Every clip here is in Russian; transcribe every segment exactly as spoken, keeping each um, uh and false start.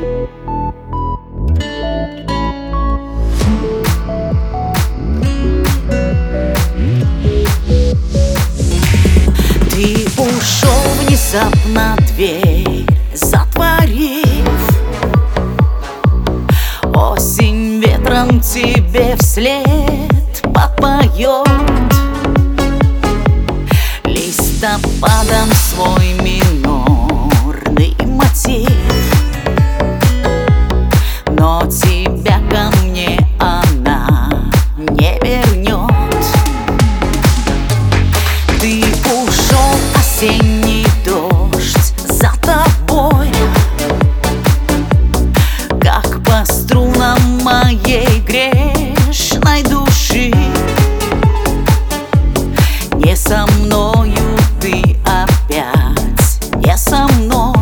Ты ушел внезапно, дверь затворив. Осень ветром тебе вслед подпоет, листопадом свой минорный мотив. Но тебя ко мне она не вернет. Ты ушел, осенний дождь за тобой, как по струнам моей грешной души. Не со мною ты опять, не со мной.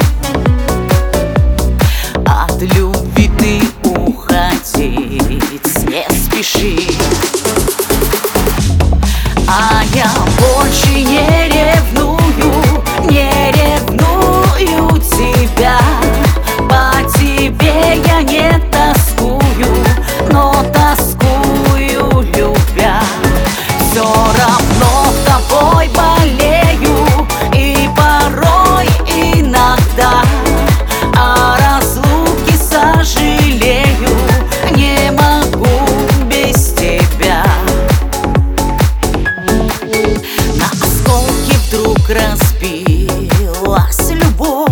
От любви ты уходить не спеши. А я больше не ревную, не ревную тебя. По тебе я не тоскую, но тоскую любя. Все равно тобой болею и порой иногда о разлуке сожалею. Не могу без тебя. На осколки вдруг разбилась любовь,